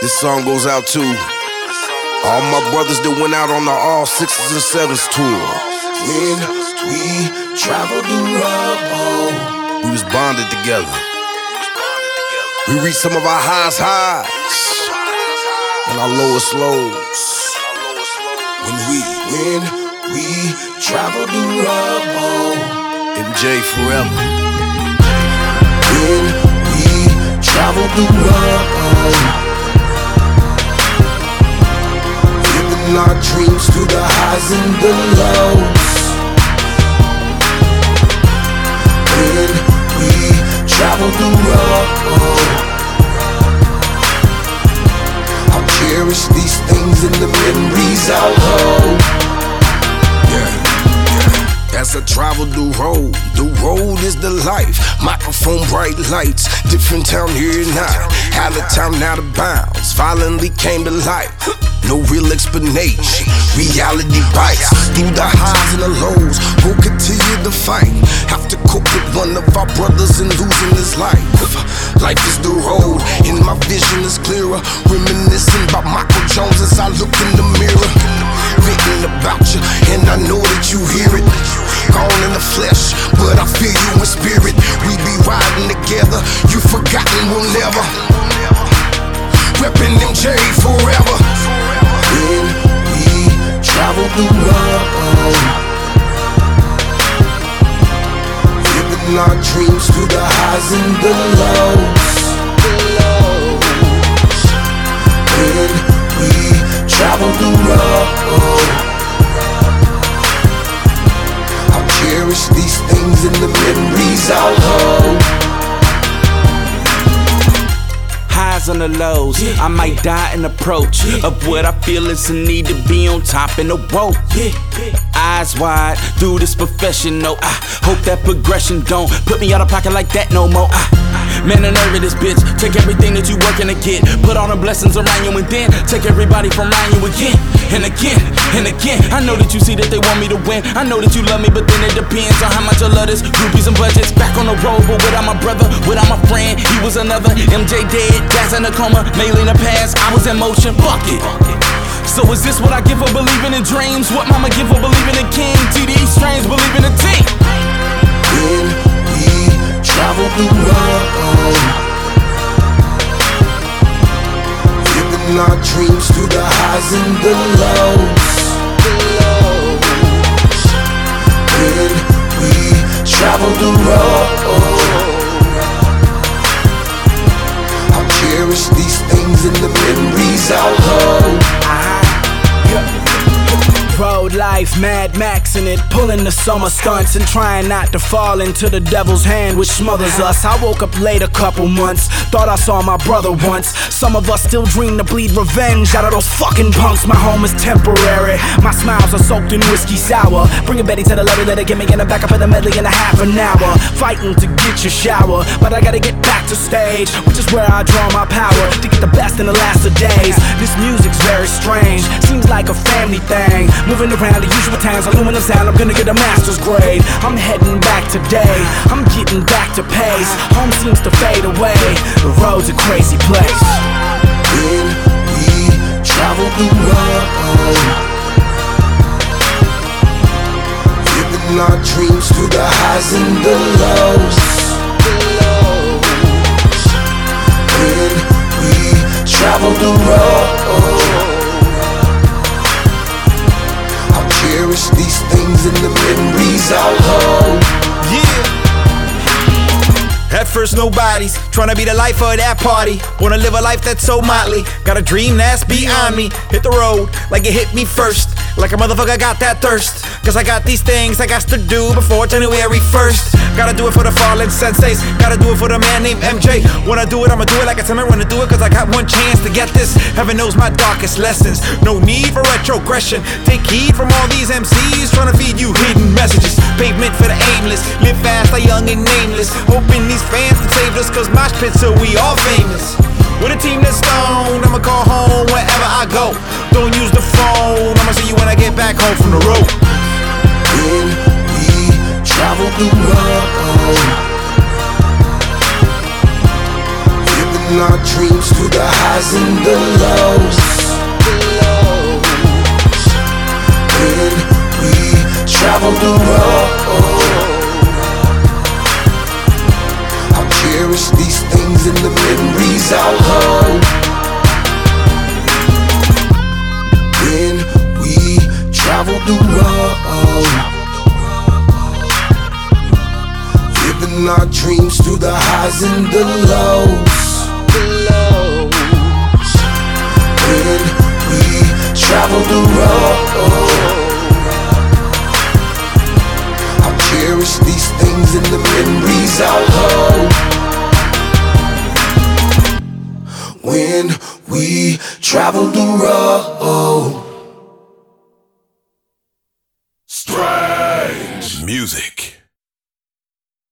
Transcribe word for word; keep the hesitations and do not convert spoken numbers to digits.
This song goes out to all my brothers that went out on the all sixes and sevens tour. When we traveled the road, we was bonded together. We reached some of our highest highs and our lowest lows. When we, when we traveled the road, M J forever. When we traveled the road, living our dreams through the highs and the lows. When we traveled the road, I'll cherish these things and the memories I'll hold. As I travel the road, the road is the life. Microphone, bright lights, different town here and now. Out of town, out of bounds, violently came to life. No real explanation, reality bites through the highs and the lows. We'll continue to fight. Have to cope with one of our brothers and losing his life. Life is the road, and my vision is clearer. Reminiscing about Michael Jones as I look in the mirror. Written about you, and I know that you hear it. Gone in the flesh, but I feel you in spirit. We be riding together, you forgotten we'll never. Reppin' M J forever. When we travel the road, living our dreams through the highs and the lows. When we travel the road, I'll cherish these things and the memories I'll hold. Highs on the lows, I might die in approach of what I feel is a need to be on top in the road. Eyes wide through this professional. I hope that progression don't put me out of pocket like that no more. I, man, the nerve of this bitch. Take everything that you working to get, put all the blessings around you, and then take everybody from around you again and again and again. I know that you see that they want me to win. I know that you love me, but then it depends on how much I love this. Groupies and budgets back on the road, but without my brother, without my friend, he was another. M J dead, Daz in a coma, Maylene a pass. I was in motion, fuck it. So is this what I give for believing in dreams? What mama give for believing in king? T D Strange believing in team. When we travel the road, living our dreams through the highs and the lows. When we travel the road, I'll cherish these things and the memories I'll hold. Road life, Mad Max in it, pulling the summer stunts and trying not to fall into the devil's hand which smothers us. I woke up late a couple months, thought I saw my brother once. Some of us still dream to bleed revenge out of those fucking punks. My home is temporary, my smiles are soaked in whiskey sour. Bringing Betty to the levee, let her get me in the back up in the medley in a half an hour. Fighting to get your shower, but I gotta get back to stage, which is where I draw my power to get the best in the last of days. This music's very strange, seems like a family thing. Moving around the usual towns, aluminum sound, I'm gonna get a master's grade. I'm heading back today, I'm getting back to pace. Home seems to fade away, the road's a crazy place. When we travel the road, living our dreams through the highs and the lows. When we travel the road, cherish these things and the memories I'll hold. Yeah. At first nobody's tryna be the life of that party. Wanna live a life that's so motley. Got a dream that's beyond me. Hit the road like it hit me first. Like a motherfucker got that thirst. Cause I got these things I got to do before January first. Gotta do it for the fallen senseis. Gotta do it for the man named M J. Wanna do it, I'ma do it like I tell me when to do it. Cause I got one chance to get this. Heaven knows my darkest lessons. No need for retrogression. Take heed from all these M Cs trying to feed you hidden messages. Pavement for the aimless. Live fast, die young and nameless. Hoping these fans can save us. Cause mosh pits so we all famous. With a team that's stoned, I'ma call home wherever I go. Don't use the phone, I'ma see you when I get back home from the road. When we travel the road, living Living our dreams through the highs and the lows. When we travel the road, I'll cherish these things and the memories I'll hold. When we travel the road, living our dreams through the highs and the lows. When we travel the road, I'll cherish these things and the memories I'll hold. When we travel the road. Strange music.